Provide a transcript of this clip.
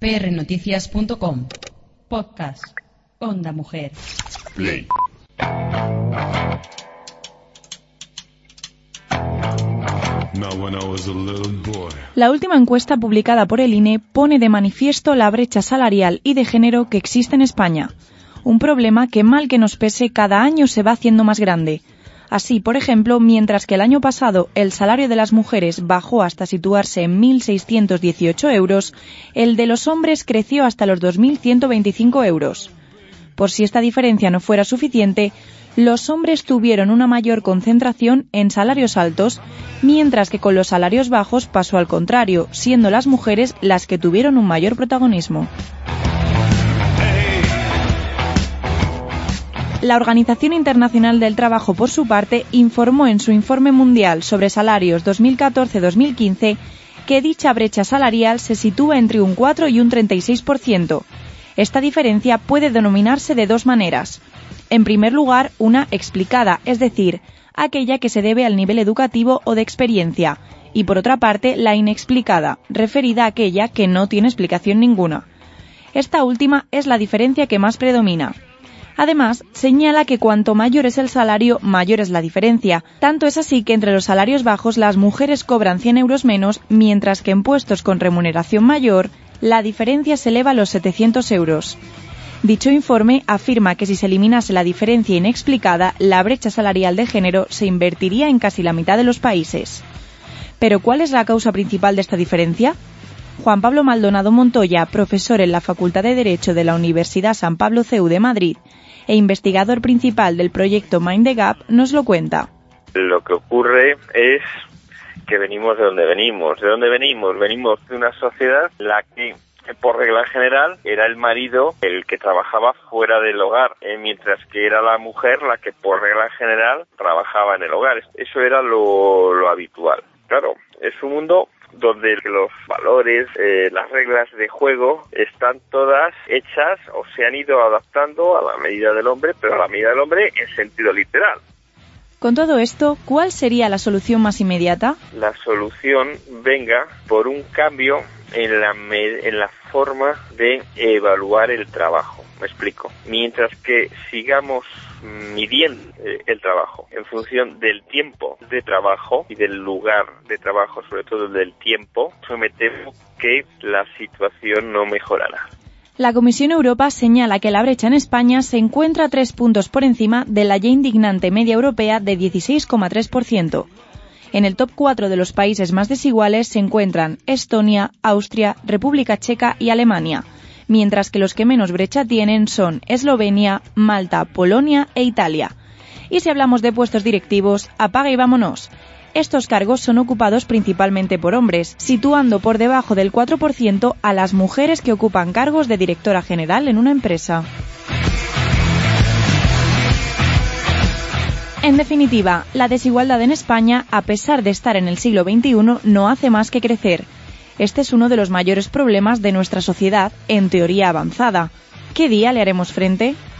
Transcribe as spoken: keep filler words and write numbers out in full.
p r noticias punto com. Podcast. Onda Mujer. Play. La última encuesta publicada por el I N E pone de manifiesto la brecha salarial y de género que existe en España. Un problema que, mal que nos pese, cada año se va haciendo más grande. Así, por ejemplo, mientras que el año pasado el salario de las mujeres bajó hasta situarse en mil seiscientos dieciocho euros, el de los hombres creció hasta los dos mil ciento veinticinco euros. Por si esta diferencia no fuera suficiente, los hombres tuvieron una mayor concentración en salarios altos, mientras que con los salarios bajos pasó al contrario, siendo las mujeres las que tuvieron un mayor protagonismo. La Organización Internacional del Trabajo, por su parte, informó en su Informe Mundial sobre Salarios dos mil catorce dos mil quince que dicha brecha salarial se sitúa entre un cuatro y un treinta y seis por ciento. Esta diferencia puede denominarse de dos maneras. En primer lugar, una explicada, es decir, aquella que se debe al nivel educativo o de experiencia, y por otra parte, la inexplicada, referida a aquella que no tiene explicación ninguna. Esta última es la diferencia que más predomina. Además, señala que cuanto mayor es el salario, mayor es la diferencia. Tanto es así que entre los salarios bajos las mujeres cobran cien euros menos, mientras que en puestos con remuneración mayor, la diferencia se eleva a los setecientos euros. Dicho informe afirma que si se eliminase la diferencia inexplicada, la brecha salarial de género se invertiría en casi la mitad de los países. ¿Pero cuál es la causa principal de esta diferencia? Juan Pablo Maldonado Montoya, profesor en la Facultad de Derecho de la Universidad San Pablo C E U de Madrid e investigador principal del proyecto Mind the Gap, nos lo cuenta. Lo que ocurre es que venimos de donde venimos. ¿De dónde venimos? Venimos de una sociedad en la que, por regla general, era el marido el que trabajaba fuera del hogar, eh, mientras que era la mujer la que, por regla general, trabajaba en el hogar. Eso era lo, lo habitual. Claro, es un mundo donde los valores, eh, las reglas de juego están todas hechas o se han ido adaptando a la medida del hombre, pero a la medida del hombre en sentido literal. Con todo esto, ¿cuál sería la solución más inmediata? La solución venga por un cambio en la, me- en la forma de evaluar el trabajo. Me explico. Mientras que sigamos midiendo el trabajo en función del tiempo de trabajo y del lugar de trabajo, sobre todo del tiempo, me temo que la situación no mejorará. La Comisión Europa señala que la brecha en España se encuentra tres puntos por encima de la ya indignante media europea de dieciséis coma tres por ciento. En el top cuatro de los países más desiguales se encuentran Estonia, Austria, República Checa y Alemania, mientras que los que menos brecha tienen son Eslovenia, Malta, Polonia e Italia. Y si hablamos de puestos directivos, apaga y vámonos. Estos cargos son ocupados principalmente por hombres, situando por debajo del cuatro por ciento a las mujeres que ocupan cargos de directora general en una empresa. En definitiva, la desigualdad en España, a pesar de estar en el siglo veintiuno, no hace más que crecer. Este es uno de los mayores problemas de nuestra sociedad, en teoría avanzada. ¿Qué día le haremos frente?